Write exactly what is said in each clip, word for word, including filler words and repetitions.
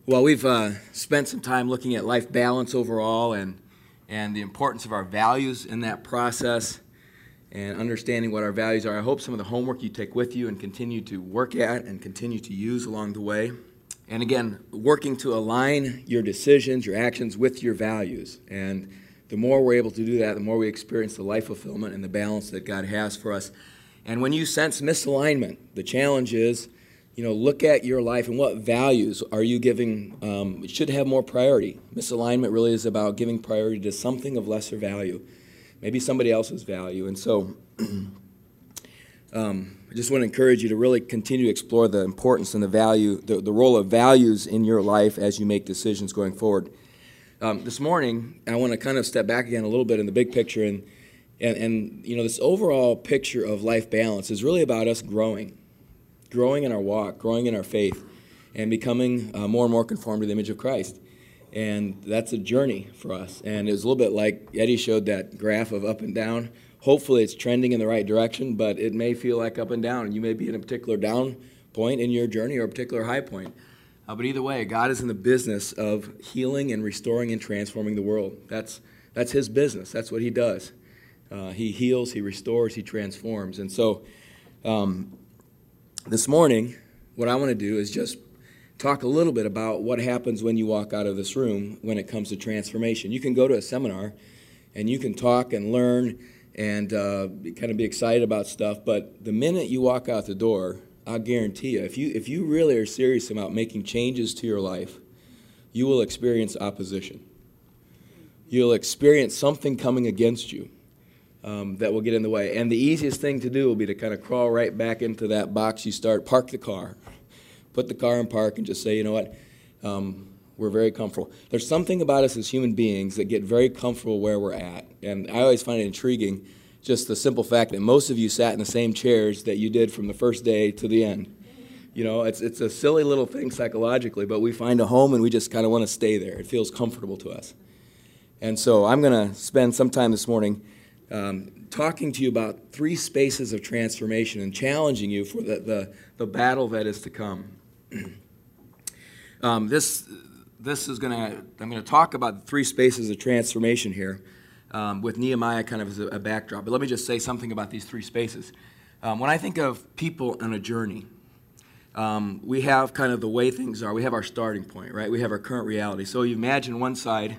Well, we've uh, spent some time looking at life balance overall and and the importance of our values in that process and understanding what our values are. I hope some of the homework you take with you and continue to work at and continue to use along the way. And again, working to align your decisions, your actions with your values. And the more we're able to do that, the more we experience the life fulfillment and the balance that God has for us. And when you sense misalignment, the challenge is, you know, look at your life and what values are you giving, um, it should have more priority. Misalignment really is about giving priority to something of lesser value, maybe somebody else's value. And so um, I just want to encourage you to really continue to explore the importance and the value, the, the role of values in your life as you make decisions going forward. Um, this morning, I want to kind of step back again a little bit in the big picture. And, and, and you know, this overall picture of life balance is really about us growing. growing in our walk, growing in our faith, and becoming uh, more and more conformed to the image of Christ. And that's a journey for us. And it was a little bit like Eddie showed that graph of up and down. Hopefully it's trending in the right direction, but it may feel like up and down. And you may be in a particular down point in your journey or a particular high point. Uh, but either way, God is in the business of healing and restoring and transforming the world. That's, that's his business. That's what he does. Uh, he heals, he restores, he transforms. And so um, this morning, what I want to do is just talk a little bit about what happens when you walk out of this room when it comes to transformation. You can go to a seminar, and you can talk and learn and uh, kind of be excited about stuff, but the minute you walk out the door, I'll guarantee you, if you if you really are serious about making changes to your life, you will experience opposition. You'll experience something coming against you. Um, that will get in the way. And the easiest thing to do will be to kind of crawl right back into that box you start, park the car, put the car in park and just say, you know what, um, we're very comfortable. There's something about us as human beings that get very comfortable where we're at. And I always find it intriguing, just the simple fact that most of you sat in the same chairs that you did from the first day to the end. You know, it's, it's a silly little thing psychologically, but we find a home and we just kind of want to stay there. It feels comfortable to us. And so I'm going to spend some time this morning Um, talking to you about three spaces of transformation and challenging you for the, the, the battle that is to come. um, this this is going to, I'm going to talk about the three spaces of transformation here um, with Nehemiah kind of as a, a backdrop. But let me just say something about these three spaces. Um, when I think of people on a journey, um, we have kind of the way things are. We have our starting point, right? We have our current reality. So you imagine one side,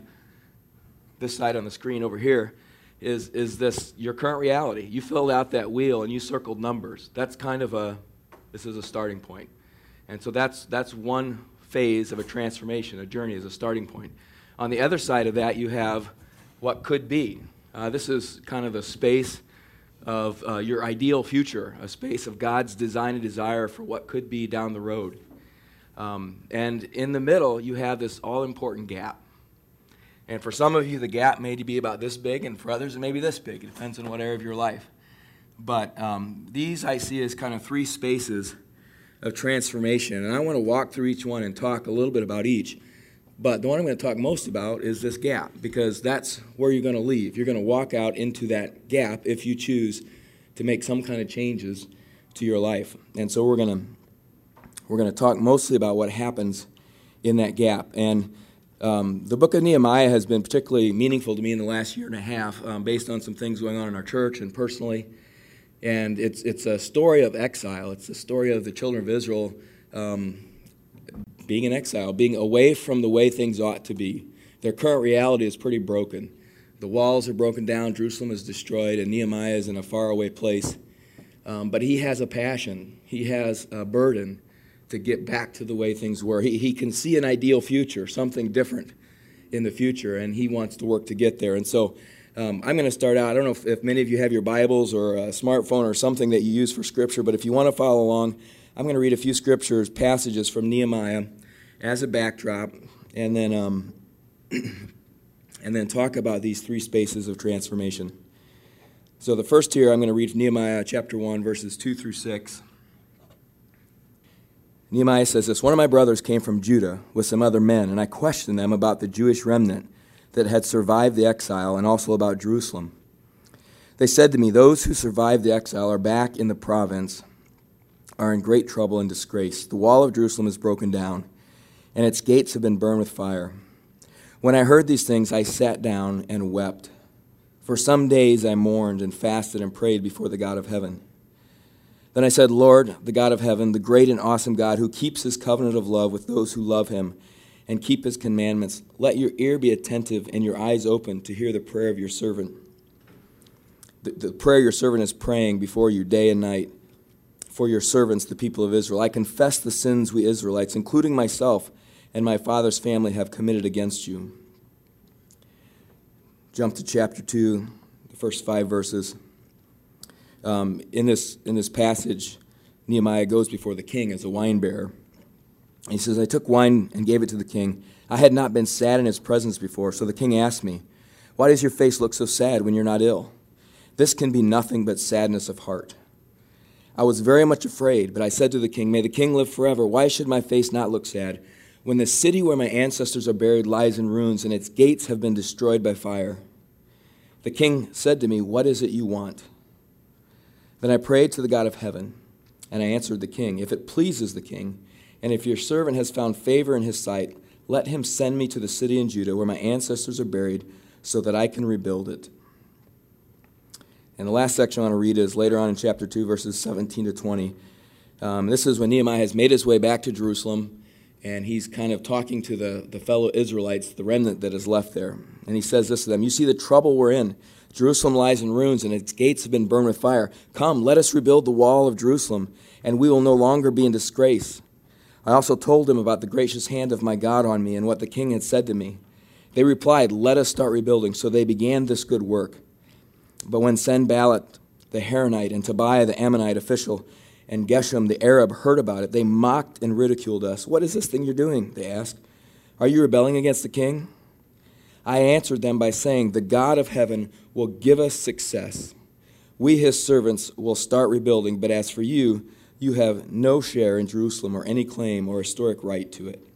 this side on the screen over here, is is this your current reality. You filled out that wheel and you circled numbers. That's kind of a, this is a starting point. And so that's that's one phase of a transformation, a journey is a starting point. On the other side of that, you have what could be. Uh, this is kind of a space of uh, your ideal future, a space of God's design and desire for what could be down the road. Um, and in the middle, you have this all-important gap. And for some of you, the gap may be about this big, and for others, it may be this big. It depends on what area of your life. But um, these I see as kind of three spaces of transformation. And I want to walk through each one and talk a little bit about each. But the one I'm going to talk most about is this gap, because that's where you're going to leave. You're going to walk out into that gap if you choose to make some kind of changes to your life. And so we're going to we're going to talk mostly about what happens in that gap. And Um, the book of Nehemiah has been particularly meaningful to me in the last year and a half um, based on some things going on in our church and personally. And it's it's a story of exile. It's a story of the children of Israel um, being in exile, being away from the way things ought to be. Their current reality is pretty broken. The walls are broken down, Jerusalem is destroyed, and Nehemiah is in a faraway place. Um, but he has a passion. He has a burden to get back to the way things were. He, he can see an ideal future, something different in the future, and he wants to work to get there. And so um, I'm going to start out. I don't know if, if many of you have your Bibles or a smartphone or something that you use for Scripture, but if you want to follow along, I'm going to read a few Scriptures, passages from Nehemiah as a backdrop, and then um, and then talk about these three spaces of transformation. So the first here, I'm going to read Nehemiah chapter one, verses two through six. Nehemiah says this, "One of my brothers came from Judah with some other men, and I questioned them about the Jewish remnant that had survived the exile and also about Jerusalem. They said to me, 'Those who survived the exile are back in the province, are in great trouble and disgrace. The wall of Jerusalem is broken down, and its gates have been burned with fire. When I heard these things, I sat down and wept. For some days I mourned and fasted and prayed before the God of heaven. Then I said, Lord, the God of heaven, the great and awesome God who keeps his covenant of love with those who love him and keep his commandments, let your ear be attentive and your eyes open to hear the prayer of your servant. The, the prayer your servant is praying before you day and night for your servants, the people of Israel. I confess the sins we Israelites, including myself and my father's family, have committed against you. Jump to chapter two, the first five verses. Um, in this in this passage, Nehemiah goes before the king as a wine bearer. He says, I took wine and gave it to the king. I had not been sad in his presence before, so the king asked me, why does your face look so sad when you're not ill? This can be nothing but sadness of heart. I was very much afraid, but I said to the king, may the king live forever. Why should my face not look sad when the city where my ancestors are buried lies in ruins and its gates have been destroyed by fire? The king said to me, what is it you want? Then I prayed to the God of heaven, and I answered the king, if it pleases the king, and if your servant has found favor in his sight, let him send me to the city in Judah where my ancestors are buried so that I can rebuild it. And the last section I want to read is later on in chapter two, verses seventeen to twenty. Um, this is when Nehemiah has made his way back to Jerusalem, and he's kind of talking to the, the fellow Israelites, the remnant that is left there. And he says this to them, you see the trouble we're in. Jerusalem lies in ruins, and its gates have been burned with fire. Come, let us rebuild the wall of Jerusalem, and we will no longer be in disgrace. I also told them about the gracious hand of my God on me and what the king had said to me. They replied, let us start rebuilding. So they began this good work. But when Sanballat, the Horonite, and Tobiah, the Ammonite official, and Geshem, the Arab, heard about it, they mocked and ridiculed us. What is this thing you're doing? They asked. Are you rebelling against the king? I answered them by saying, the God of heaven will give us success. We, his servants, will start rebuilding, but as for you, you have no share in Jerusalem or any claim or historic right to it.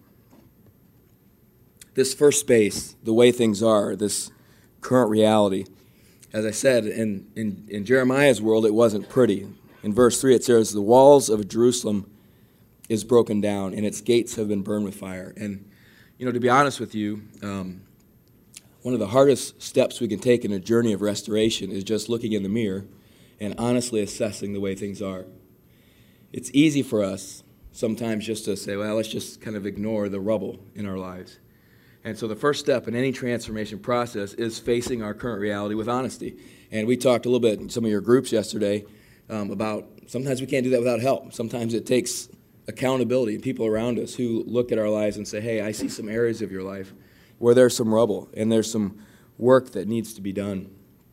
This first space, the way things are, this current reality, as I said, in, in, in Jeremiah's world, it wasn't pretty. In verse three, it says, the walls of Jerusalem is broken down, and its gates have been burned with fire. And, you know, to be honest with you, um, one of the hardest steps we can take in a journey of restoration is just looking in the mirror and honestly assessing the way things are. It's easy for us sometimes just to say, well, let's just kind of ignore the rubble in our lives. And so the first step in any transformation process is facing our current reality with honesty. And we talked a little bit in some of your groups yesterday um, about sometimes we can't do that without help. Sometimes it takes accountability, people around us who look at our lives and say, hey, I see some areas of your life where there's some rubble and there's some work that needs to be done.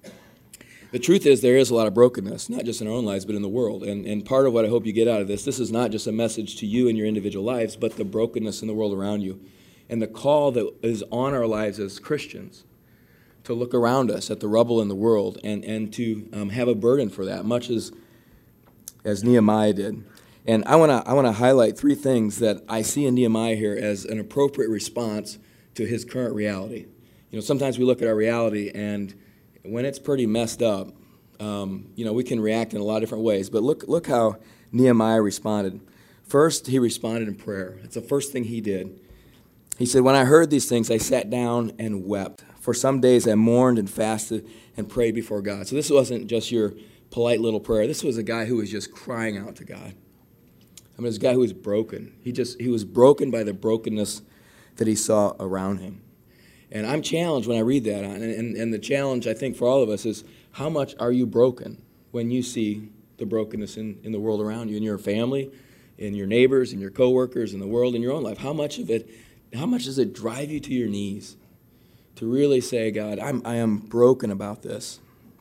The truth is there is a lot of brokenness, not just in our own lives, but in the world. And, and part of what I hope you get out of this, this is not just a message to you and your individual lives, but the brokenness in the world around you. And the call that is on our lives as Christians to look around us at the rubble in the world and, and to um, have a burden for that, much as as Nehemiah did. And I want to I want to highlight three things that I see in Nehemiah here as an appropriate response to his current reality. You know, sometimes we look at our reality, and when it's pretty messed up, um, you know, we can react in a lot of different ways. But look look how Nehemiah responded. First, he responded in prayer. That's the first thing he did. He said, when I heard these things, I sat down and wept. For some days I mourned and fasted and prayed before God. So this wasn't just your polite little prayer. This was a guy who was just crying out to God. I mean, this guy who was broken. He just he was broken by the brokenness that he saw around him. And I'm challenged when I read that. And, and, and the challenge, I think, for all of us is, how much are you broken when you see the brokenness in, in the world around you, in your family, in your neighbors, in your coworkers, in the world, in your own life? How much of it How much does it drive you to your knees to really say, God, I'm, I am broken about this?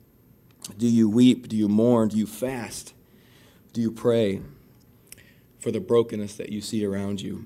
Do you weep? Do you mourn? Do you fast? Do you pray for the brokenness that you see around you?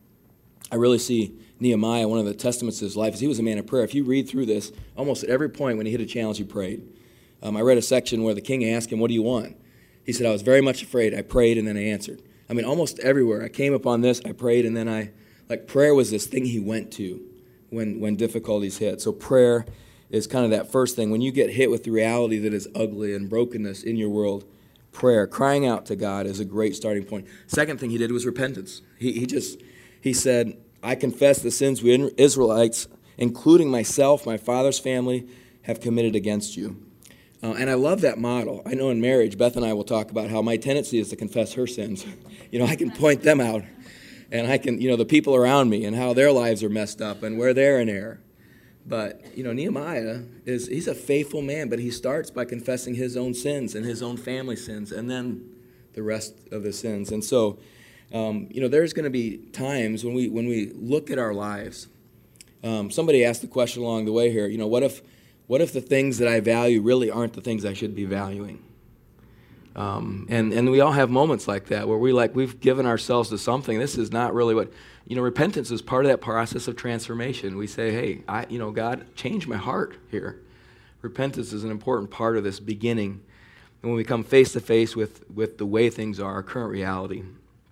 I really see Nehemiah, one of the testaments of his life, is he was a man of prayer. If you read through this, almost at every point when he hit a challenge, he prayed. Um, I read a section where the king asked him, what do you want? He said, I was very much afraid. I prayed and then I answered. I mean, almost everywhere. I came upon this, I prayed, and then I Like prayer was this thing he went to when, when difficulties hit. So prayer is kind of that first thing. When you get hit with the reality that is ugly and brokenness in your world, prayer, crying out to God is a great starting point. Second thing he did was repentance. He he just, he said, I confess the sins we Israelites, including myself, my father's family, have committed against you. Uh, and I love that model. I know in marriage, Beth and I will talk about how my tendency is to confess her sins. You know, I can point them out, and I can, you know, the people around me and how their lives are messed up and where they're in error. But, you know, Nehemiah, is he's a faithful man, but he starts by confessing his own sins and his own family sins and then the rest of the sins. And so, um, you know, there's going to be times when we when we look at our lives. Um, somebody asked the question along the way here, you know, what if what if the things that I value really aren't the things I should be valuing? Um, and, and we all have moments like that where we like, we've given ourselves to something. This is not really what, you know, repentance is part of that process of transformation. We say, hey, I, you know, God, change my heart here. Repentance is an important part of this beginning. And when we come face to face with, with the way things are, our current reality.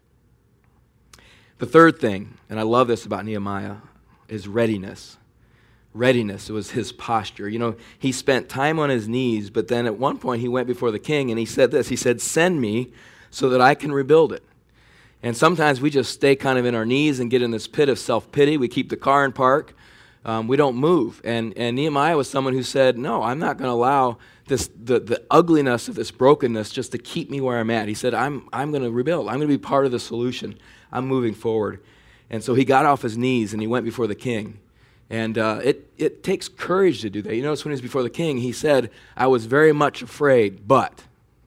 The third thing, and I love this about Nehemiah, is readiness. Readiness was his posture. You know, he spent time on his knees, but then at one point he went before the king and he said this. He said, send me so that I can rebuild it. And sometimes we just stay kind of in our knees and get in this pit of self-pity. We keep the car in park. Um, we don't move. And, and Nehemiah was someone who said, no, I'm not going to allow this the, the ugliness of this brokenness just to keep me where I'm at. He said, I'm, I'm going to rebuild. I'm going to be part of the solution. I'm moving forward. And so he got off his knees and he went before the king. And uh, it, it takes courage to do that. You notice when he was before the king, he said, I was very much afraid, but.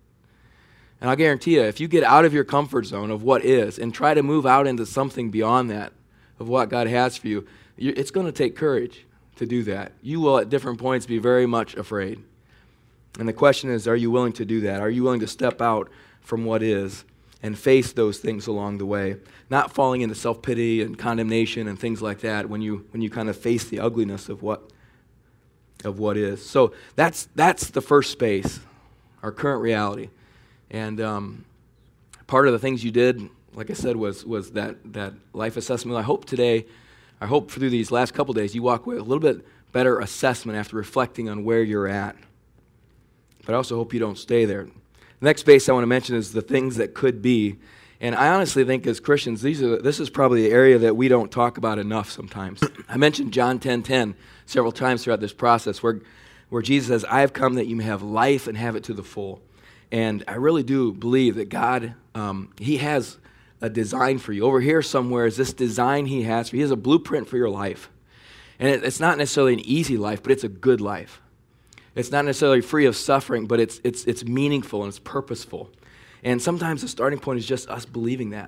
And I'll guarantee you, if you get out of your comfort zone of what is and try to move out into something beyond that, of what God has for you, you it's going to take courage to do that. You will at different points be very much afraid. And the question is, are you willing to do that? Are you willing to step out from what is and face those things along the way, not falling into self-pity and condemnation and things like that when you when you kind of face the ugliness of what of what is. So that's that's the first space, our current reality. And um, part of the things you did, like I said, was was that that life assessment. I hope today, I hope through these last couple days, you walk away with a little bit better assessment after reflecting on where you're at. But I also hope you don't stay there. The next space I want to mention is the things that could be. And I honestly think as Christians, these are this is probably the area that we don't talk about enough sometimes. I mentioned John ten ten several times throughout this process where, where Jesus says, I have come that you may have life and have it to the full. And I really do believe that God, um, he has a design for you. Over here somewhere is this design he has for you. He has a blueprint for your life. And it, it's not necessarily an easy life, but it's a good life. It's not necessarily free of suffering, but it's it's it's meaningful and it's purposeful. And sometimes the starting point is just us believing that.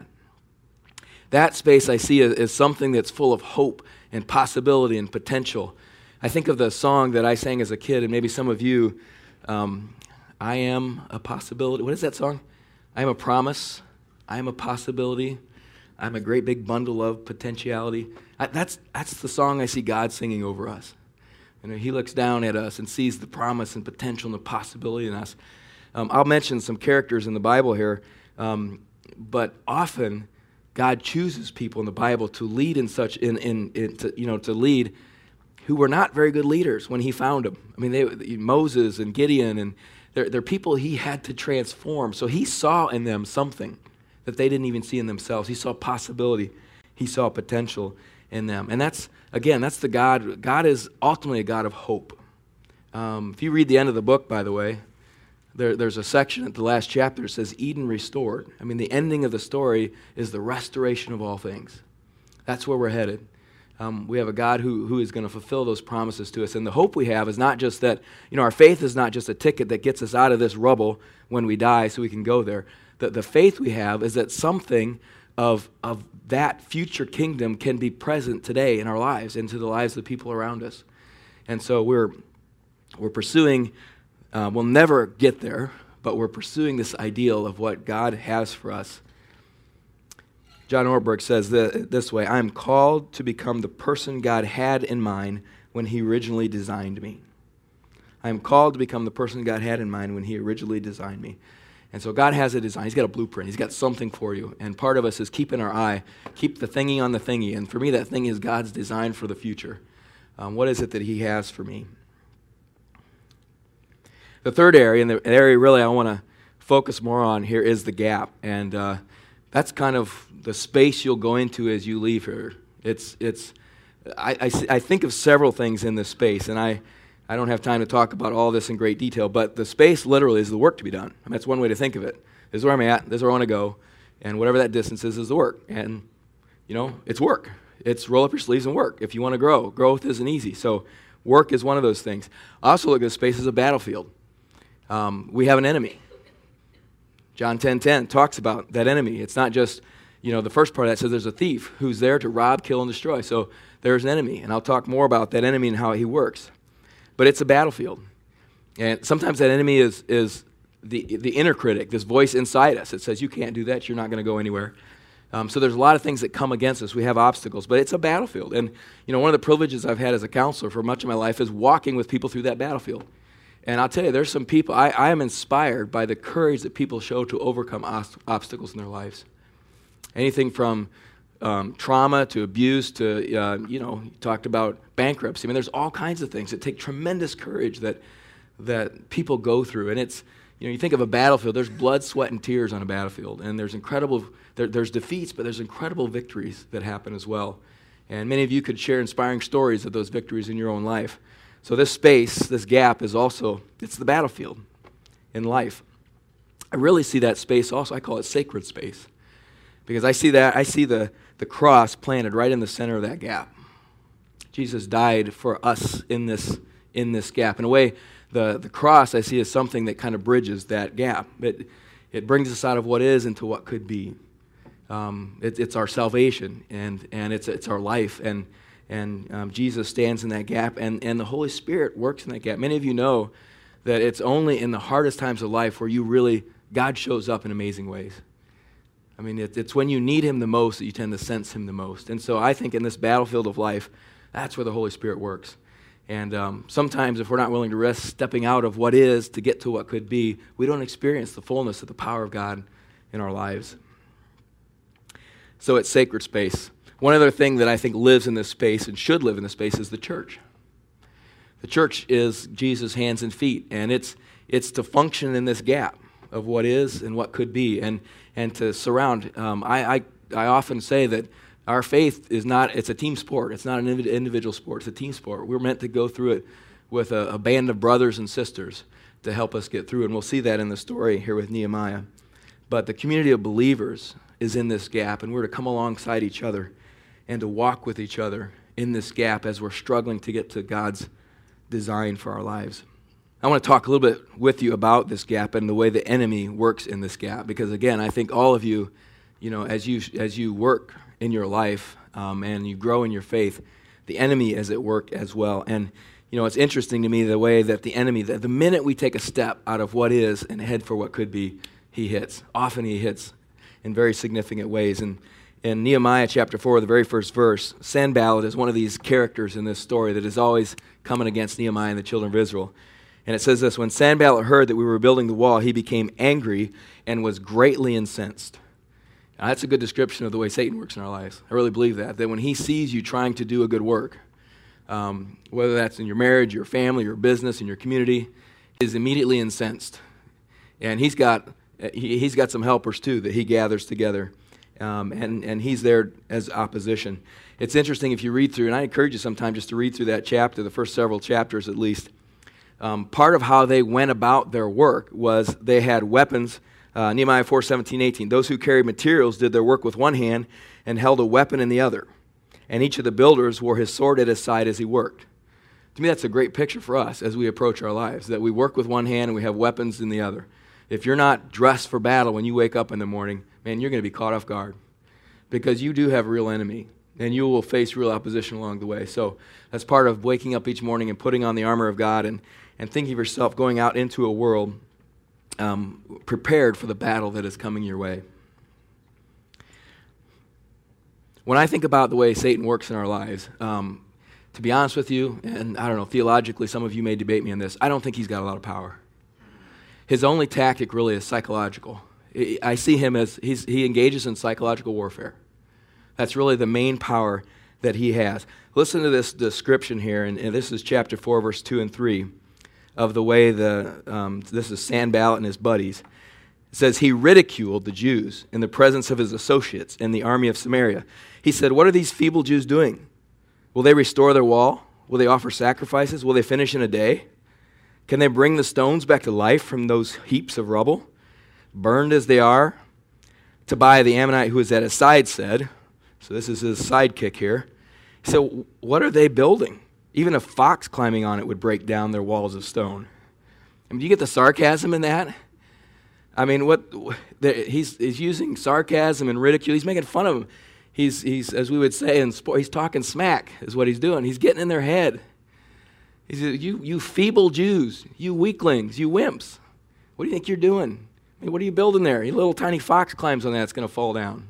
That space I see as, as something that's full of hope and possibility and potential. I think of the song that I sang as a kid, and maybe some of you, um, I am a possibility. What is that song? I am a promise. I am a possibility. I'm a great big bundle of potentiality. I, that's that's the song I see God singing over us. You know, he looks down at us and sees the promise and potential and the possibility in us. Um, I'll mention some characters in the Bible here, um, but often God chooses people in the Bible to lead in such in in, in to, you know to lead who were not very good leaders when he found them. I mean, they, Moses and Gideon, and they're, they're people he had to transform. So he saw in them something that they didn't even see in themselves. He saw possibility. He saw potential in them. And that's, again, that's the God. God is ultimately a God of hope. Um, if you read the end of the book, by the way, there, there's a section at the last chapter that says Eden restored. I mean, the ending of the story is the restoration of all things. That's where we're headed. Um, we have a God who, who is going to fulfill those promises to us. And the hope we have is not just that, you know, our faith is not just a ticket that gets us out of this rubble when we die so we can go there. The, the faith we have is that something of, of that future kingdom can be present today in our lives and to the lives of the people around us. And so we're we're pursuing, uh, we'll never get there, but we're pursuing this ideal of what God has for us. John Ortberg says this, this way, I am called to become the person God had in mind when he originally designed me. I am called to become the person God had in mind when he originally designed me. And so God has a design. He's got a blueprint. He's got something for you. And part of us is keeping our eye, keep the thingy on the thingy. And for me, that thing is God's design for the future. Um, what is it that he has for me? The third area, and the area really I want to focus more on here, is the gap. And uh, that's kind of the space you'll go into as you leave here. It's, it's, I, I, I think of several things in this space, and I, I don't have time to talk about all this in great detail, but the space literally is the work to be done. I mean, that's one way to think of it. This is where I'm at, this is where I want to go, and whatever that distance is, is the work. And, you know, it's work. It's roll up your sleeves and work if you want to grow. Growth isn't easy, so work is one of those things. I also look at this space as a battlefield. Um, we have an enemy. John ten ten talks about that enemy. It's not just, you know, the first part of that says there's a thief who's there to rob, kill, and destroy. So there's an enemy, and I'll talk more about that enemy and how he works. But it's a battlefield. And sometimes that enemy is is the, the inner critic, this voice inside us that says, you can't do that, you're not going to go anywhere. Um, so there's a lot of things that come against us. We have obstacles, but it's a battlefield. And, you know, one of the privileges I've had as a counselor for much of my life is walking with people through that battlefield. And I'll tell you, there's some people, I, I am inspired by the courage that people show to overcome os- obstacles in their lives. Anything from um, trauma to abuse to, uh, you know, you talked about bankruptcy. I mean, there's all kinds of things that take tremendous courage that that people go through. And it's, you know, you think of a battlefield, there's blood, sweat, and tears on a battlefield. And there's incredible, there, there's defeats, but there's incredible victories that happen as well. And many of you could share inspiring stories of those victories in your own life. So this space, this gap is also, it's the battlefield in life. I really see that space also, I call it sacred space. Because I see that, I see the, the cross planted right in the center of that gap. Jesus died for us in this, in this gap. In a way, the, the cross I see as something that kind of bridges that gap. It, it brings us out of what is into what could be. Um, it, it's our salvation, and, and it's, it's our life, and, and um, Jesus stands in that gap, and, and the Holy Spirit works in that gap. Many of you know that it's only in the hardest times of life where you really, God shows up in amazing ways. I mean, it, it's when you need him the most that you tend to sense him the most. And so I think in this battlefield of life, that's where the Holy Spirit works. And um, sometimes if we're not willing to risk stepping out of what is to get to what could be, we don't experience the fullness of the power of God in our lives. So it's sacred space. One other thing that I think lives in this space and should live in this space is the church. The church is Jesus' hands and feet, and it's it's to function in this gap of what is and what could be, and and to surround. Um, I, I I often say that our faith is not, it's a team sport. It's not an individual sport. It's a team sport. We're meant to go through it with a, a band of brothers and sisters to help us get through, and we'll see that in the story here with Nehemiah. But the community of believers is in this gap, and we're to come alongside each other and to walk with each other in this gap as we're struggling to get to God's design for our lives. I want to talk a little bit with you about this gap and the way the enemy works in this gap, because again, I think all of you, you know, as you as you work in your life um, and you grow in your faith, the enemy is at work as well. And you know, it's interesting to me the way that the enemy, the, the minute we take a step out of what is and head for what could be, he hits. Often he hits in very significant ways. And in Nehemiah chapter four, the very first verse, Sanballat is one of these characters in this story that is always coming against Nehemiah and the children of Israel. And it says this: when Sanballat heard that we were building the wall, he became angry and was greatly incensed. Now, that's a good description of the way Satan works in our lives. I really believe that, that when he sees you trying to do a good work, um, whether that's in your marriage, your family, your business, in your community, is immediately incensed. And he's got he, he's got some helpers too that he gathers together, um, and, and he's there as opposition. It's interesting if you read through, and I encourage you sometime just to read through that chapter, the first several chapters at least. Um, part of how they went about their work was they had weapons. Uh, Nehemiah four, seventeen, eighteen. Those who carried materials did their work with one hand and held a weapon in the other. And each of the builders wore his sword at his side as he worked. To me, that's a great picture for us as we approach our lives, that we work with one hand and we have weapons in the other. If you're not dressed for battle when you wake up in the morning, man, you're going to be caught off guard, because you do have a real enemy, and you will face real opposition along the way. So that's part of waking up each morning and putting on the armor of God and, and thinking of yourself going out into a world Um, prepared for the battle that is coming your way. When I think about the way Satan works in our lives, um, to be honest with you, and I don't know, theologically, some of you may debate me on this, I don't think he's got a lot of power. His only tactic really is psychological. I see him as, he's, he engages in psychological warfare. That's really the main power that he has. Listen to this description here, and, and this is chapter four, verse two and three. Of the way the, um, this is Sanballat and his buddies. It It says, he ridiculed the Jews in the presence of his associates in the army of Samaria. He said, what are these feeble Jews doing? Will they restore their wall? Will they offer sacrifices? Will they finish in a day? Can they bring the stones back to life from those heaps of rubble, burned as they are? Tobiah the Ammonite, who was at his side, said, so this is his sidekick here, he said, what are they building? Even a fox climbing on it would break down their walls of stone. I mean, do you get the sarcasm in that? I mean, what the, he's, he's using sarcasm and ridicule. He's making fun of them. He's, he's as we would say in sport, he's talking smack is what he's doing. He's getting in their head. He says, you, you feeble Jews, you weaklings, you wimps. What do you think you're doing? I mean, what are you building there? A little tiny fox climbs on that, it's going to fall down.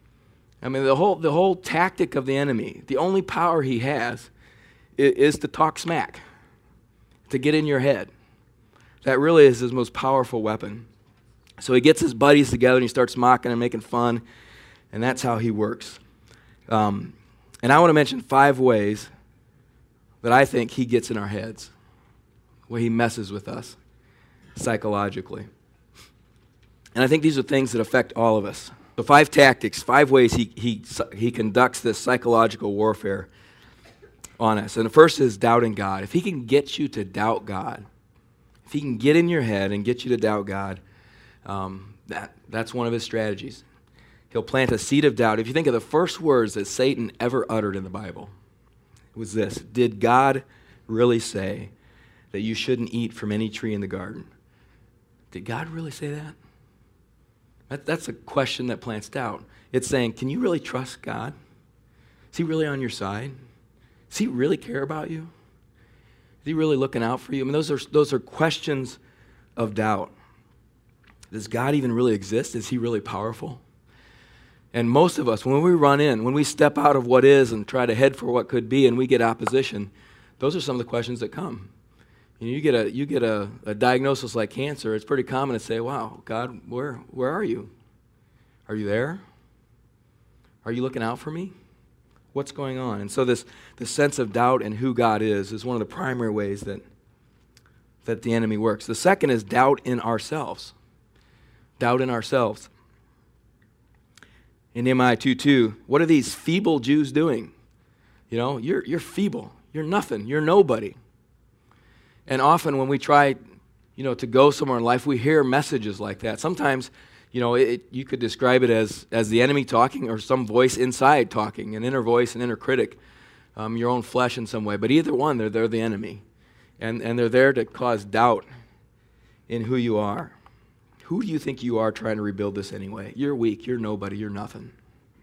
I mean, the whole, the whole tactic of the enemy, the only power he has is, is to talk smack, to get in your head. That really is his most powerful weapon. So he gets his buddies together and he starts mocking and making fun, and that's how he works. Um, and I want to mention five ways that I think he gets in our heads, where he messes with us psychologically. And I think these are things that affect all of us. So five tactics, five ways he, he, he conducts this psychological warfare on us. And the first is doubting God. If he can get you to doubt God, if he can get in your head and get you to doubt God, Um, that, that's one of his strategies. He'll plant a seed of doubt. If you think of the first words that Satan ever uttered in the Bible, it was this: did God really say that you shouldn't eat from any tree in the garden? Did God really say that? that? That's a question that plants doubt. It's saying, can you really trust God? Is he really on your side? Does he really care about you? Is he really looking out for you? I mean, those are, those are questions of doubt. Does God even really exist? Is he really powerful? And most of us, when we run in, when we step out of what is and try to head for what could be and we get opposition, those are some of the questions that come. You know, you get a you get a, a diagnosis like cancer, it's pretty common to say, wow, God, where where are you? Are you there? Are you looking out for me? What's going on? And so this, this sense of doubt in who God is is one of the primary ways that, that the enemy works. The second is doubt in ourselves. Doubt in ourselves. In Nehemiah two two, what are these feeble Jews doing? You know, you're you're feeble. You're nothing. You're nobody. And often when we try, you know, to go somewhere in life, we hear messages like that. Sometimes, you know, it, you could describe it as, as the enemy talking or some voice inside talking, an inner voice, an inner critic, um, your own flesh in some way. But either one, they're, they're the enemy. And, and they're there to cause doubt in who you are. Who do you think you are trying to rebuild this anyway? You're weak. You're nobody. You're nothing.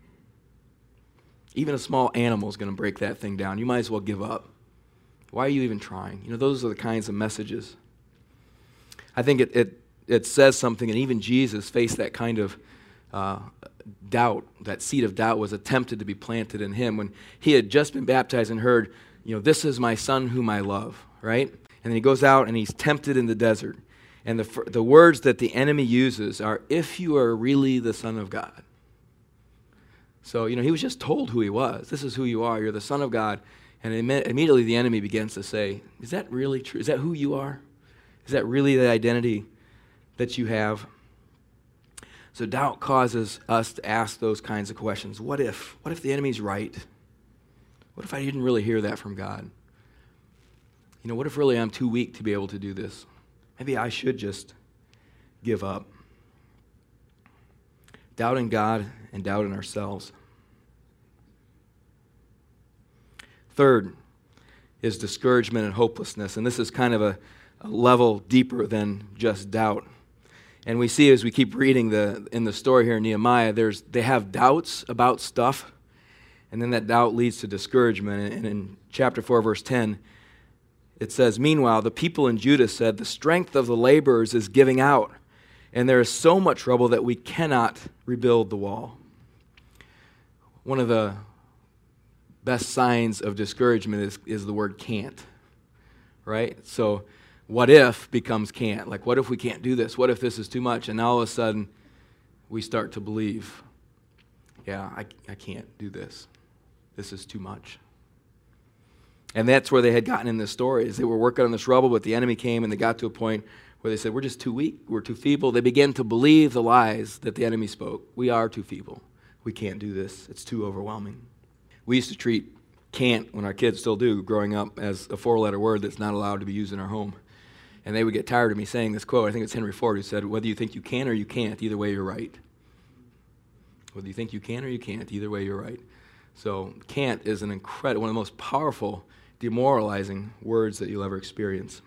Even a small animal is going to break that thing down. You might as well give up. Why are you even trying? You know, those are the kinds of messages. I think it it, it says something, and even Jesus faced that kind of uh, doubt. That seed of doubt was attempted to be planted in him when he had just been baptized and heard, you know, this is my son whom I love, right? And then he goes out and he's tempted in the desert. And the the words that the enemy uses are, if you are really the Son of God. So, you know, he was just told who he was. This is who you are. You're the Son of God. And immediately the enemy begins to say, is that really true? Is that who you are? Is that really the identity that you have? So doubt causes us to ask those kinds of questions. What if? What if the enemy's right? What if I didn't really hear that from God? You know, what if really I'm too weak to be able to do this? Maybe I should just give up. Doubt in God and doubt in ourselves. Third is discouragement and hopelessness. And this is kind of a, a level deeper than just doubt. And we see as we keep reading the in the story here in Nehemiah, there's they have doubts about stuff, and then that doubt leads to discouragement. And in chapter four, verse ten, it says, meanwhile, the people in Judah said, the strength of the laborers is giving out, and there is so much trouble that we cannot rebuild the wall. One of the best signs of discouragement is, is the word can't, right? So what if becomes can't. Like, what if we can't do this? What if this is too much? And now all of a sudden, we start to believe, yeah, I, I can't do this. This is too much. And that's where they had gotten in this story, is they were working on this rubble, but the enemy came and they got to a point where they said, we're just too weak, we're too feeble. They began to believe the lies that the enemy spoke. We are too feeble. We can't do this. It's too overwhelming. We used to treat can't, when our kids still do, growing up, as a four-letter word that's not allowed to be used in our home. And they would get tired of me saying this quote. I think it's Henry Ford who said, whether you think you can or you can't, either way you're right. Whether you think you can or you can't, either way you're right. So can't is an incredible, one of the most powerful, demoralizing words that you'll ever experience.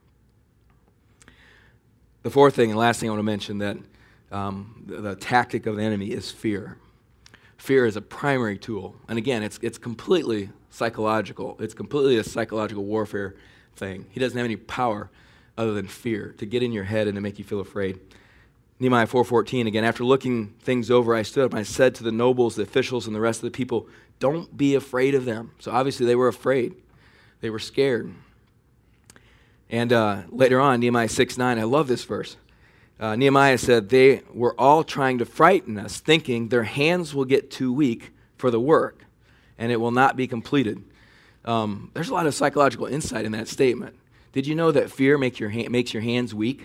The fourth thing and last thing I want to mention, that um, the, the tactic of the enemy is fear. Fear is a primary tool. And again, it's it's completely psychological. It's completely a psychological warfare thing. He doesn't have any power other than fear to get in your head and to make you feel afraid. Nehemiah four fourteen, again, after looking things over, I stood up and I said to the nobles, the officials, and the rest of the people, don't be afraid of them. So obviously they were afraid. They were scared. And uh, later on, Nehemiah six nine, I love this verse. Uh, Nehemiah said, they were all trying to frighten us, thinking their hands will get too weak for the work, and it will not be completed. Um, there's a lot of psychological insight in that statement. Did you know that fear make your ha- makes your hands weak?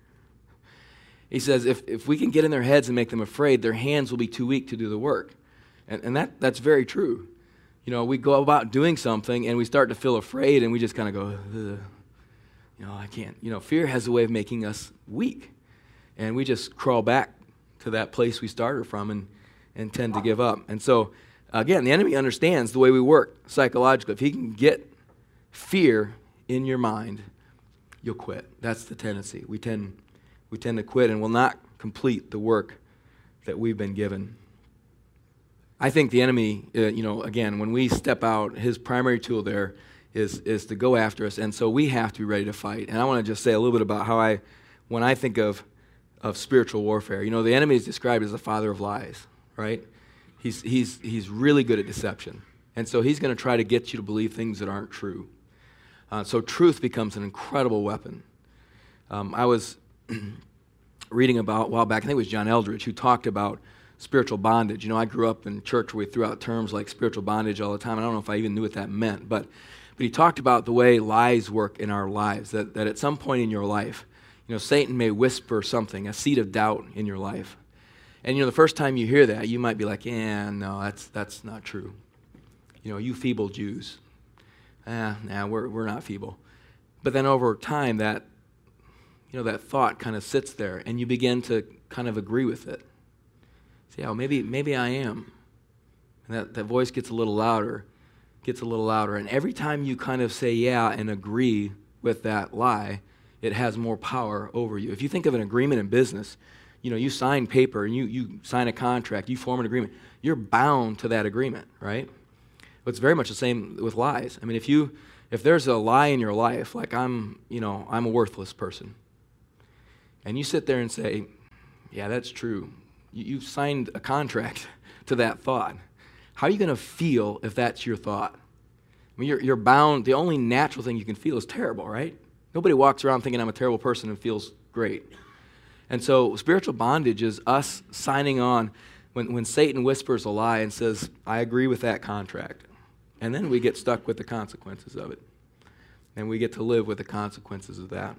He says, if, if we can get in their heads and make them afraid, their hands will be too weak to do the work. And, and that that's very true. You know, we go about doing something, and we start to feel afraid, and we just kind of go, ugh. You know, I can't. You know, fear has a way of making us weak. And we just crawl back to that place we started from and, and tend to give up. And so, again, the enemy understands the way we work psychologically. If he can get fear in your mind, you'll quit. That's the tendency. We tend, we tend to quit and will not complete the work that we've been given. I think the enemy, uh, you know, again, when we step out, his primary tool there is, is to go after us. And so we have to be ready to fight. And I want to just say a little bit about how I, when I think of of spiritual warfare. You know, the enemy is described as the father of lies, right? He's, he's, he's really good at deception. And so he's going to try to get you to believe things that aren't true. Uh, so truth becomes an incredible weapon. Um, I was reading about, a while back, I think it was John Eldridge, who talked about spiritual bondage. You know, I grew up in church where we threw out terms like spiritual bondage all the time. I don't know if I even knew what that meant. But, but he talked about the way lies work in our lives, that, that at some point in your life, you know, Satan may whisper something, a seed of doubt in your life. And, you know, the first time you hear that, you might be like, yeah, no, that's that's not true. You know, you feeble Jews. Ah, nah, we're we're not feeble. But then over time, that, you know, that thought kind of sits there, and you begin to kind of agree with it. Say, oh, maybe maybe I am. And that, that voice gets a little louder, gets a little louder. And every time you kind of say yeah and agree with that lie, it has more power over you. If you think of an agreement in business, you know, you sign paper and you, you sign a contract, you form an agreement, you're bound to that agreement, right? But it's very much the same with lies. I mean, if you if there's a lie in your life, like I'm, you know, I'm a worthless person, and you sit there and say, yeah, that's true. You, you've signed a contract to that thought. How are you going to feel if that's your thought? I mean, you're, you're bound. The only natural thing you can feel is terrible, right? Nobody walks around thinking I'm a terrible person and feels great. And so spiritual bondage is us signing on when, when Satan whispers a lie and says, I agree with that contract. And then we get stuck with the consequences of it. And we get to live with the consequences of that.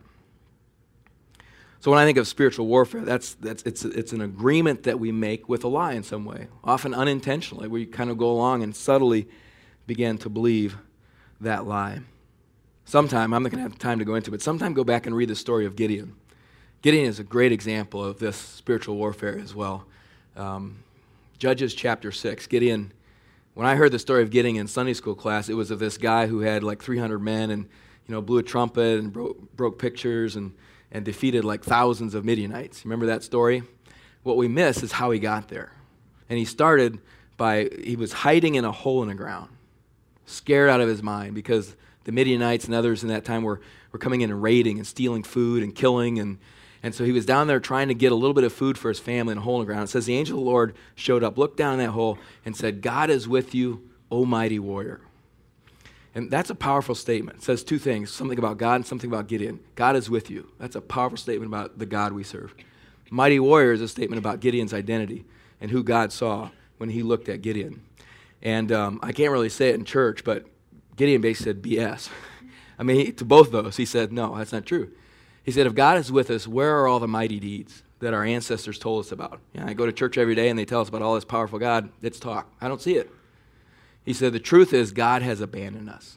So when I think of spiritual warfare, that's, that's it's, it's an agreement that we make with a lie in some way, often unintentionally. We kind of go along and subtly begin to believe that lie. Sometime, I'm not going to have time to go into it, but sometime go back and read the story of Gideon. Gideon is a great example of this spiritual warfare as well. Um, Judges chapter six. Gideon, when I heard the story of Gideon in Sunday school class, it was of this guy who had like three hundred men and, you know, blew a trumpet and broke, broke pictures and, and defeated like thousands of Midianites. Remember that story? What we miss is how he got there. And he started by, he was hiding in a hole in the ground, scared out of his mind because the Midianites and others in that time were, were coming in and raiding and stealing food and killing. And, and so he was down there trying to get a little bit of food for his family in a hole in the ground. It says the angel of the Lord showed up, looked down in that hole, and said, God is with you, O mighty warrior. And that's a powerful statement. It says two things, something about God and something about Gideon. God is with you. That's a powerful statement about the God we serve. Mighty warrior is a statement about Gideon's identity and who God saw when he looked at Gideon. And um, I can't really say it in church, but Gideon basically said B S. I mean, he, to both those, he said, no, that's not true. He said, if God is with us, where are all the mighty deeds that our ancestors told us about? You know, I go to church every day and they tell us about all this powerful God. It's talk. I don't see it. He said, the truth is God has abandoned us.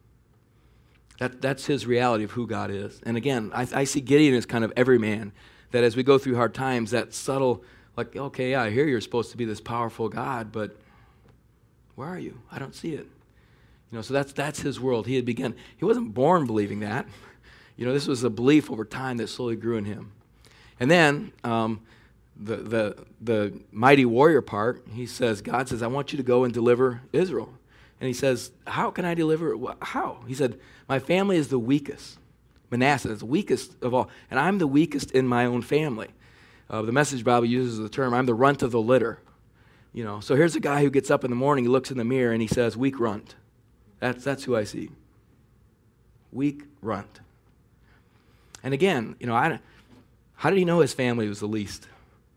That, that's his reality of who God is. And again, I, I see Gideon as kind of every man, that as we go through hard times, that subtle, like, okay, yeah, I hear you're supposed to be this powerful God, but where are you? I don't see it. You know, so that's that's his world. He had begun, he wasn't born believing that. You know, this was a belief over time that slowly grew in him. And then um, the, the, the mighty warrior part, he says, God says, I want you to go and deliver Israel. And he says, how can I deliver it? How? He said, my family is the weakest. Manasseh is the weakest of all. And I'm the weakest in my own family. Uh, the Message Bible uses the term, I'm the runt of the litter. You know, so here's a guy who gets up in the morning, he looks in the mirror, and he says, weak runt. That's, that's who I see. Weak runt. And again, you know, I, how did he know his family was the least?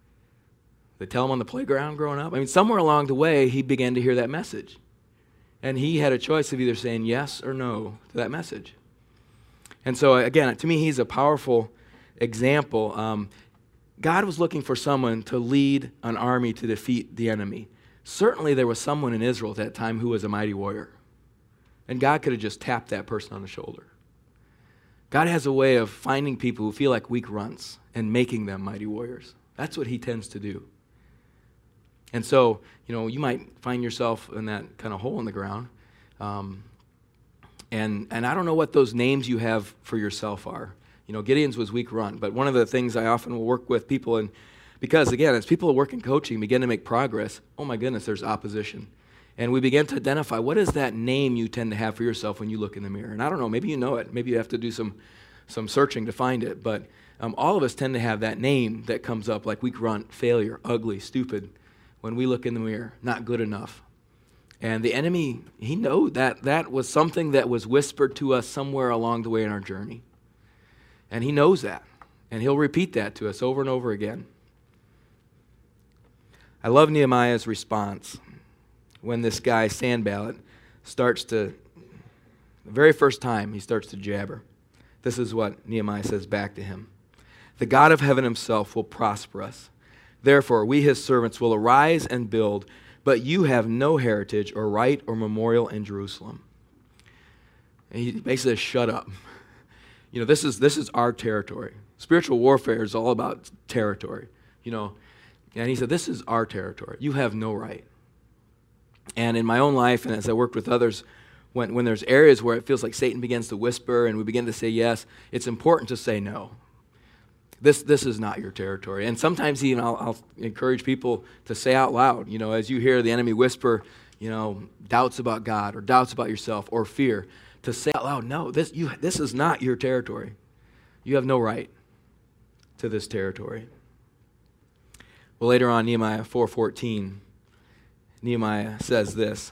They tell him on the playground growing up? I mean, somewhere along the way, he began to hear that message. And he had a choice of either saying yes or no to that message. And so, again, to me, he's a powerful example. Um, God was looking for someone to lead an army to defeat the enemy. Certainly, there was someone in Israel at that time who was a mighty warrior. And God could have just tapped that person on the shoulder. God has a way of finding people who feel like weak runts and making them mighty warriors. That's what he tends to do. And so, you know, you might find yourself in that kind of hole in the ground. Um, and and I don't know what those names you have for yourself are. You know, Gideon's was weak runt. But one of the things I often will work with people, and because, again, as people work in coaching, begin to make progress, oh my goodness, there's opposition. And we begin to identify, what is that name you tend to have for yourself when you look in the mirror? And I don't know, maybe you know it. Maybe you have to do some, some searching to find it. But um, all of us tend to have that name that comes up, like weak runt, failure, ugly, stupid, when we look in the mirror, not good enough. And the enemy, he knew that that was something that was whispered to us somewhere along the way in our journey. And he knows that. And he'll repeat that to us over and over again. I love Nehemiah's response when this guy, Sanballat, starts to, the very first time he starts to jabber. This is what Nehemiah says back to him. The God of heaven himself will prosper us. Therefore, we his servants will arise and build, but you have no heritage or right or memorial in Jerusalem. And he basically says, shut up. You know, this is this is our territory. Spiritual warfare is all about territory. You know, and he said, this is our territory. You have no right. And in my own life, and as I worked with others, when, when there's areas where it feels like Satan begins to whisper and we begin to say yes, it's important to say no. This this is not your territory. And sometimes even I'll, I'll encourage people to say out loud, you know, as you hear the enemy whisper, you know, doubts about God or doubts about yourself or fear, to say out loud, no, this you this is not your territory. You have no right to this territory. Well, later on, Nehemiah four fourteen, Nehemiah says this.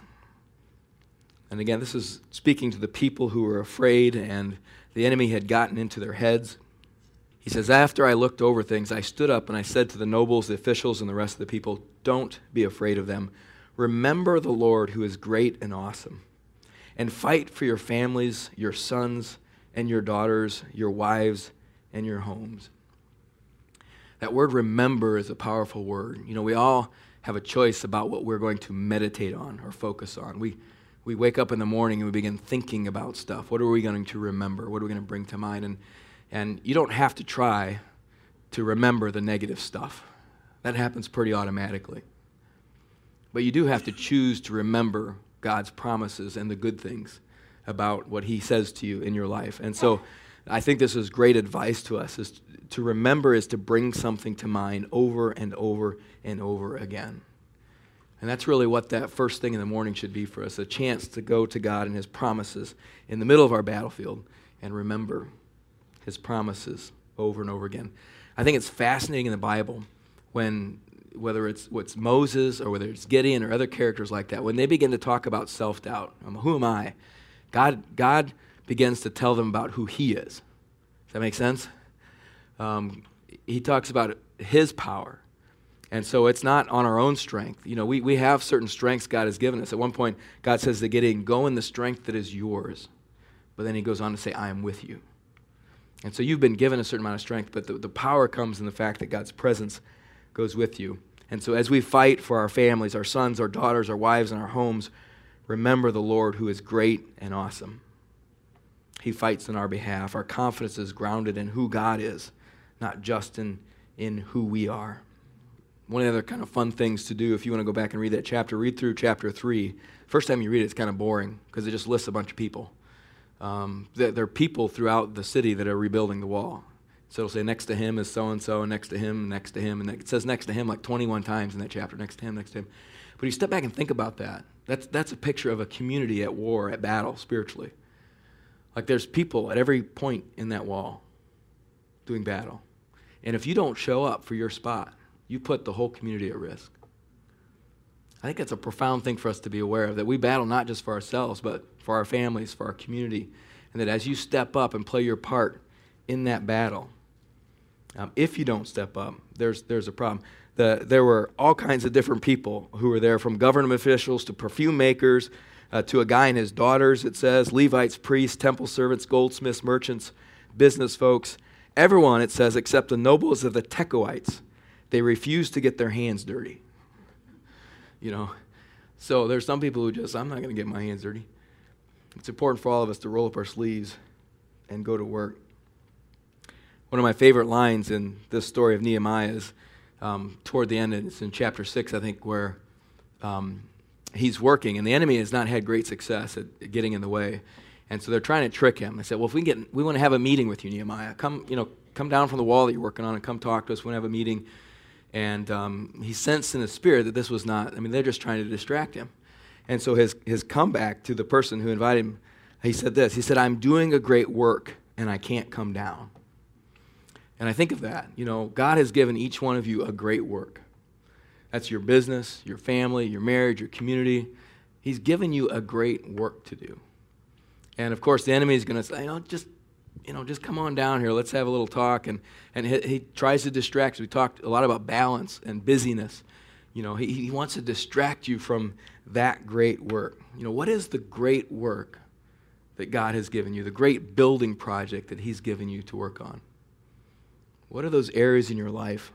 And again, this is speaking to the people who were afraid and the enemy had gotten into their heads. He says, after I looked over things, I stood up and I said to the nobles, the officials, and the rest of the people, don't be afraid of them. Remember the Lord who is great and awesome. And fight for your families, your sons and your daughters, your wives and your homes. That word remember is a powerful word. You know, we all have a choice about what we're going to meditate on or focus on. We we wake up in the morning and we begin thinking about stuff. What are we going to remember? What are we going to bring to mind? And And you don't have to try to remember the negative stuff. That happens pretty automatically. But you do have to choose to remember God's promises and the good things about what he says to you in your life. And so I think this is great advice to us, is to remember is to bring something to mind over and over and over again. And that's really what that first thing in the morning should be for us, a chance to go to God and his promises in the middle of our battlefield and remember his promises over and over again. I think it's fascinating in the Bible when, whether it's what's Moses or whether it's Gideon or other characters like that, when they begin to talk about self-doubt, um, who am I? God, God begins to tell them about who he is. Does that make sense? Um, he talks about his power. And so it's not on our own strength. You know, we, we have certain strengths God has given us. At one point, God says to Gideon, go in the strength that is yours. But then he goes on to say, I am with you. And so you've been given a certain amount of strength, but the, the power comes in the fact that God's presence goes with you. And so as we fight for our families, our sons, our daughters, our wives, and our homes, remember the Lord who is great and awesome. He fights on our behalf. Our confidence is grounded in who God is, not just in, in who we are. One of the other kind of fun things to do, if you want to go back and read that chapter, read through chapter three. First time you read it, it's kind of boring because it just lists a bunch of people. Um, there, there are people throughout the city that are rebuilding the wall. So it'll say next to him is so-and-so, and next to him, next to him, and it says next to him like twenty-one times in that chapter, next to him, next to him. But you step back and think about that. That's, that's a picture of a community at war, at battle, spiritually. Like there's people at every point in that wall doing battle. And if you don't show up for your spot, you put the whole community at risk. I think that's a profound thing for us to be aware of, that we battle not just for ourselves, but for our families, for our community, and that as you step up and play your part in that battle, um, if you don't step up, there's there's a problem. The, there were all kinds of different people who were there, from government officials to perfume makers, uh, to a guy and his daughters, it says, Levites, priests, temple servants, goldsmiths, merchants, business folks, everyone, it says, except the nobles of the Tekoites. They refused to get their hands dirty. You know, so there's some people who just, I'm not going to get my hands dirty. It's important for all of us to roll up our sleeves and go to work. One of my favorite lines in this story of Nehemiah is um, toward the end, and it's in chapter six, I think, where um, he's working, and the enemy has not had great success at getting in the way. And so they're trying to trick him. They said, well, if we get, we want to have a meeting with you, Nehemiah. Come, you know, come down from the wall that you're working on and come talk to us. We want to have a meeting. And um, he sensed in his spirit that this was not, I mean, they're just trying to distract him. And so his, his comeback to the person who invited him, he said this. He said, I'm doing a great work, and I can't come down. And I think of that. You know, God has given each one of you a great work. That's your business, your family, your marriage, your community. He's given you a great work to do. And, of course, the enemy is going to say, you know, just, you know, just come on down here. Let's have a little talk. And, and he, he tries to distract. We talked a lot about balance and busyness. You know, he, he wants to distract you from that great work. You know, what is the great work that God has given you, the great building project that he's given you to work on? What are those areas in your life?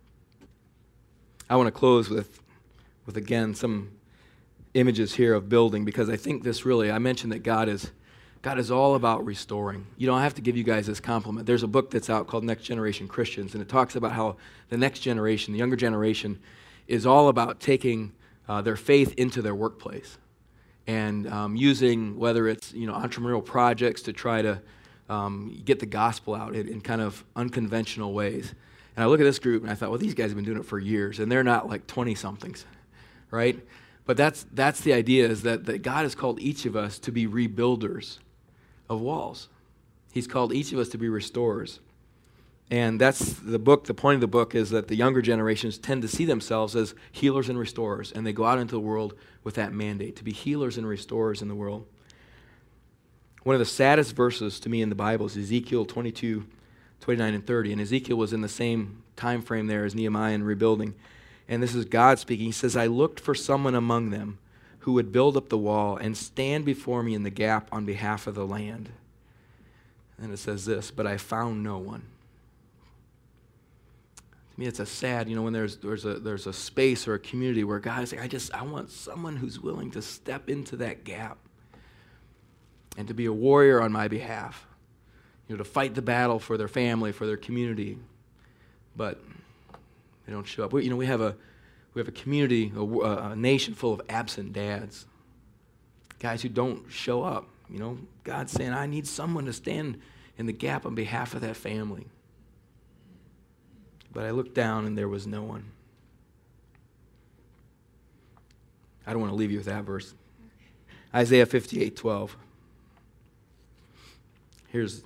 I want to close with, with again, some images here of building, because I think this really, I mentioned that God is God is all about restoring. You know, I have to give you guys this compliment. There's a book that's out called Next Generation Christians, and it talks about how the next generation, the younger generation, is all about taking uh, their faith into their workplace and um, using, whether it's, you know, entrepreneurial projects to try to um, get the gospel out in, in kind of unconventional ways. And I look at this group and I thought, well, these guys have been doing it for years, and they're not like twenty-somethings, right? But that's that's the idea, is that, that God has called each of us to be rebuilders of walls. He's called each of us to be restorers. And that's the book, the point of the book is that the younger generations tend to see themselves as healers and restorers, and they go out into the world with that mandate, to be healers and restorers in the world. One of the saddest verses to me in the Bible is Ezekiel twenty-two, twenty-nine, and thirty. And Ezekiel was in the same time frame there as Nehemiah in rebuilding. And this is God speaking. He says, I looked for someone among them who would build up the wall and stand before me in the gap on behalf of the land. And it says this, but I found no one. To me, it's a sad, you know, when there's there's a there's a space or a community where God is like, I just, I want someone who's willing to step into that gap and to be a warrior on my behalf, you know, to fight the battle for their family, for their community. But they don't show up. We, you know, we have a we have a community, a, a nation full of absent dads, guys who don't show up. You know, God's saying, I need someone to stand in the gap on behalf of that family. But I looked down and there was no one. I don't want to leave you with that verse. Isaiah fifty-eight twelve. Here's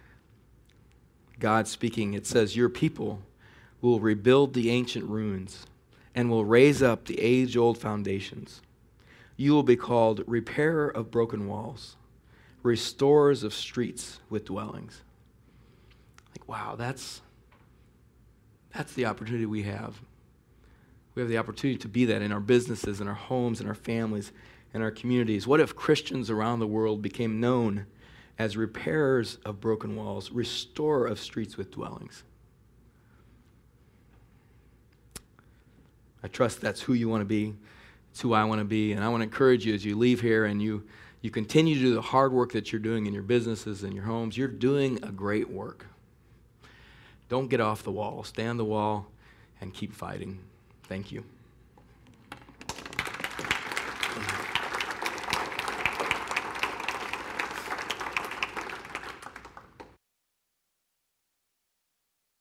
God speaking. It says, your people will rebuild the ancient ruins and will raise up the age-old foundations. You will be called repairer of broken walls, restorers of streets with dwellings. Like, wow, that's that's the opportunity we have. We have the opportunity to be that in our businesses, in our homes, in our families, in our communities. What if Christians around the world became known as repairers of broken walls, restorer of streets with dwellings. I trust that's who you want to be. It's who I want to be. And I want to encourage you as you leave here and you, you continue to do the hard work that you're doing in your businesses and your homes. You're doing a great work. Don't get off the wall. Stay on the wall and keep fighting. Thank you.